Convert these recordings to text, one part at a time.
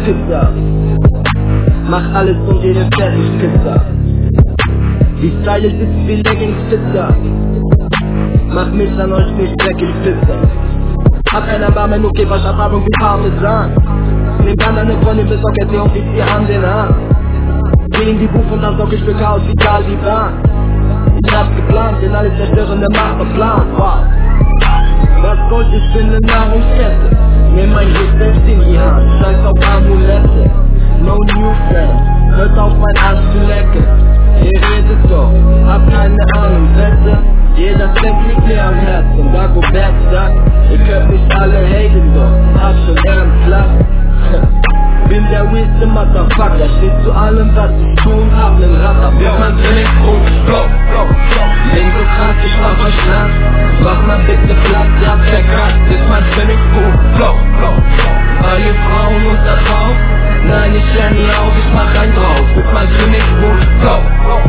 Pizza. Mach alles und jede Fertigpizza. Die Style ist wie Leggings-Pizza. Mach mich an euch nicht dreckig Pizza. Hab keine warme Nuki-Wasch-Erfahrung wie Parmesan. Nehm an deine Freundin, besorg jetzt und ich dir an den Hahn. Geh in die Buch und dann sorg ich für Chaos wie Taliban. Ich hab's geplant, den alles zerstörende Masterplan. Wow. Das Gold ist in der Nahrungskette. Nimm mein Hit selbst in die Hand, scheiß auf Amulette. No new friends, hört auf mein Arsch zu lecken. Ihr redet doch, hab keine Ahnung, Wette. Jeder Zweck liegt mir am Herzen, Dagobert sagt, ihr könnt nicht alle haten doch, hab schon Ehrenplatz. Bin der Wisdom Motherfucker, steht zu allem was ich tun hab, nen Ratter. Bis mein Gimmick-Punkt, Flow. Bin so krass, ich mach euch nass. Mach mal bitte Platz, ihr habt verkackt. Bis mein Gimmick-Punkt, Flow. Weil ihr Frauen und da drauf, nein, ich hör nie auf, ich mach einen drauf. Bis mein Gimmick-Punkt, Flow.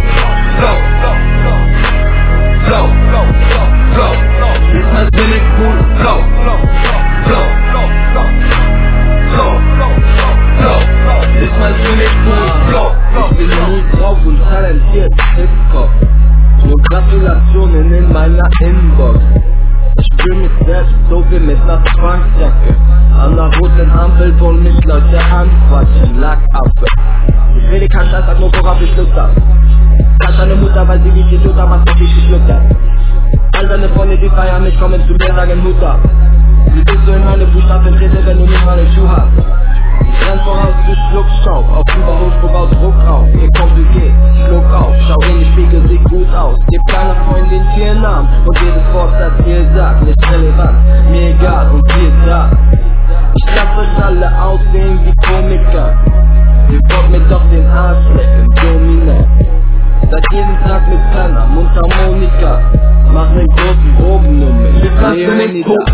Bis mein Gimmick-Punkt, Flow. Ist mein Gimmick-Punkt, ich bin nur drauf und talentiert, Hip-Hop. Nur Gratulationen in meiner Inbox. Ich spür mich selbst so wie mit ner Zwangsjacke. An der roten Ampel wollen mich Leute anquatschen, Lackaffe. Ich rede kein Scheiß, sag nur worauf ich Lust hab. Kannst deine Mutter, weil sie wie die Luther macht, was ich geschluckt hab. All deine Freunde, die feiern mich, kommen zu mir, sagen Hut ab. Wie bist du in meine Fußstapfen trete, wenn du nicht meine Schuhe hast? Ich renn voraus wie Schluckstaub, auf Überholspur baut Druck auf. Ihr kompliziert, schluck auf, schau in die Spiegel, sieht gut aus. Gebt keiner Freundin vier Namen und jedes Wort, das ihr sagt, nicht relevant, mir egal und ihr da. Ich lass euch alle aussehen wie Komiker. Ihr wollt mir doch den Arsch lecken, dominant. Seit jeden Tag mit Penner, Mundharmonika. Mach nen großen Drogen um mich, Leonidas.